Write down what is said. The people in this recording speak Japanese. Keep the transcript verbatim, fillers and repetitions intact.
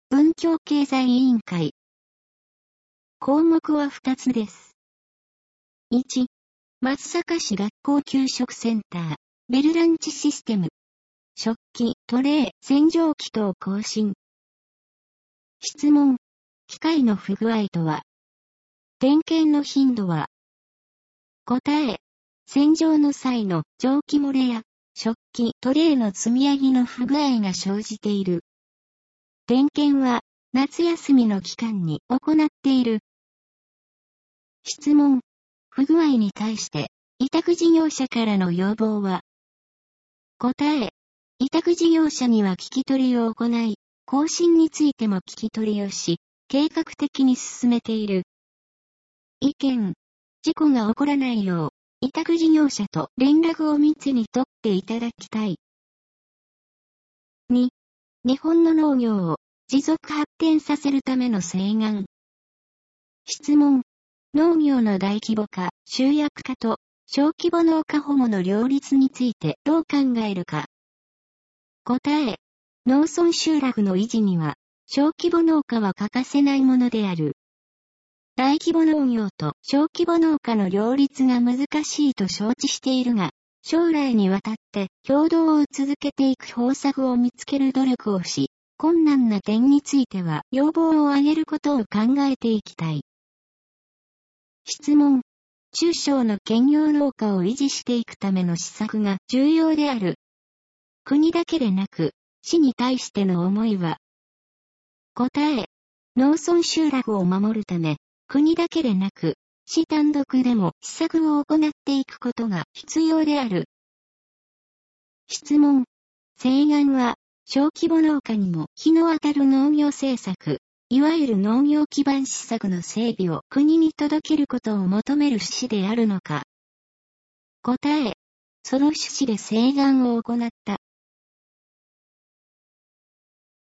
文教経済委員会。項目はふたつです。いち、松阪市学校給食センター、ベルランチシステム。食器、トレー、洗浄機等更新。質問。機械の不具合とは？点検の頻度は？答え。洗浄の際の蒸気漏れや食器、トレーの積み上げの不具合が生じている。点検は夏休みの期間に行っている。質問。不具合に対して委託事業者からの要望は？答え。委託事業者には聞き取りを行い、更新についても聞き取りをし、計画的に進めている。意見。事故が起こらないよう、委託事業者と連絡を密に取っていただきたい。に、日本の農業を持続発展させるための請願。質問。農業の大規模化、集約化と小規模農家保護の両立についてどう考えるか。答え。農村集落の維持には、小規模農家は欠かせないものである。大規模農業と小規模農家の両立が難しいと承知しているが、将来にわたって共同を続けていく方策を見つける努力をし、困難な点については要望を挙げることを考えていきたい。質問。中小の兼業農家を維持していくための施策が重要である。国だけでなく、市に対しての思いは？答え。農村集落を守るため、国だけでなく、市単独でも施策を行っていくことが必要である。質問。請願は、小規模農家にも日の当たる農業政策、いわゆる農業基盤施策の整備を国に届けることを求める趣旨であるのか。答え。その趣旨で請願を行った。